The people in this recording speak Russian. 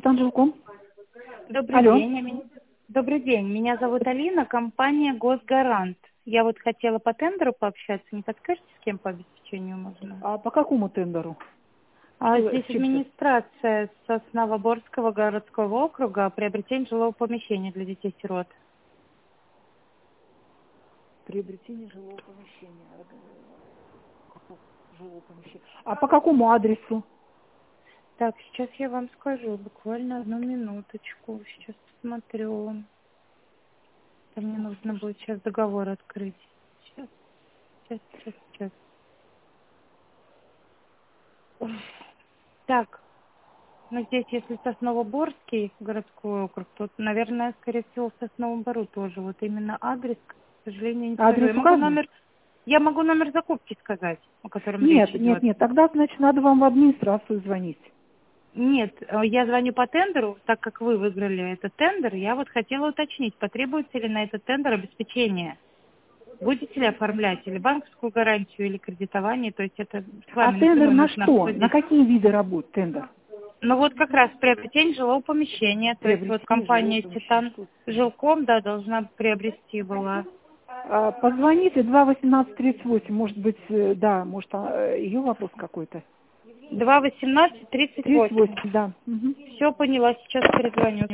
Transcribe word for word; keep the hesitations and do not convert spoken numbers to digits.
Титан.Жилком. Добрый Алло. день. я меня- Добрый день. Меня зовут Алина, компания «Госгарант». Я вот хотела по тендеру пообщаться. Не подскажете, с кем по обеспечению можно? А по какому тендеру? А Что- здесь с чем администрация Сосновоборского городского округа, приобретение жилого помещения для детей-сирот. Приобретение жилого помещения. Жилого помещения. А по какому адресу? Так, сейчас я вам скажу, буквально одну минуточку. Сейчас посмотрю. Это мне нужно будет сейчас договор открыть. Сейчас, сейчас, сейчас, сейчас. Ой. Так, ну здесь, если Сосновоборский городской округ, то, наверное, скорее всего, в Сосновом Бору тоже. Вот именно адрес, к сожалению, не скажу. Адрес Я могу указан? номер, я могу номер закупки сказать, о котором Нет, речь нет, идет. нет. Тогда, значит, надо вам в администрацию звонить. Нет, э, я звоню по тендеру, так как вы выиграли этот тендер, я вот хотела уточнить, потребуется ли на этот тендер обеспечение. Будете ли оформлять или банковскую гарантию, или кредитование, то есть это с А вами тендер напрямую на нужно что? На обсудить. какие виды работ тендер? Ну вот как раз приобретение жилого помещения, то есть вот Приобретение жилого компания помещения. «Титан» жилком, да, должна приобрести была. А, позвоните два восемнадцать тридцать восемь. Может быть, э, да, может, а, ее вопрос какой-то. два восемнадцать тридцать Тридцать восемь. восемь, да. Мгм. Все поняла, сейчас перезвоню.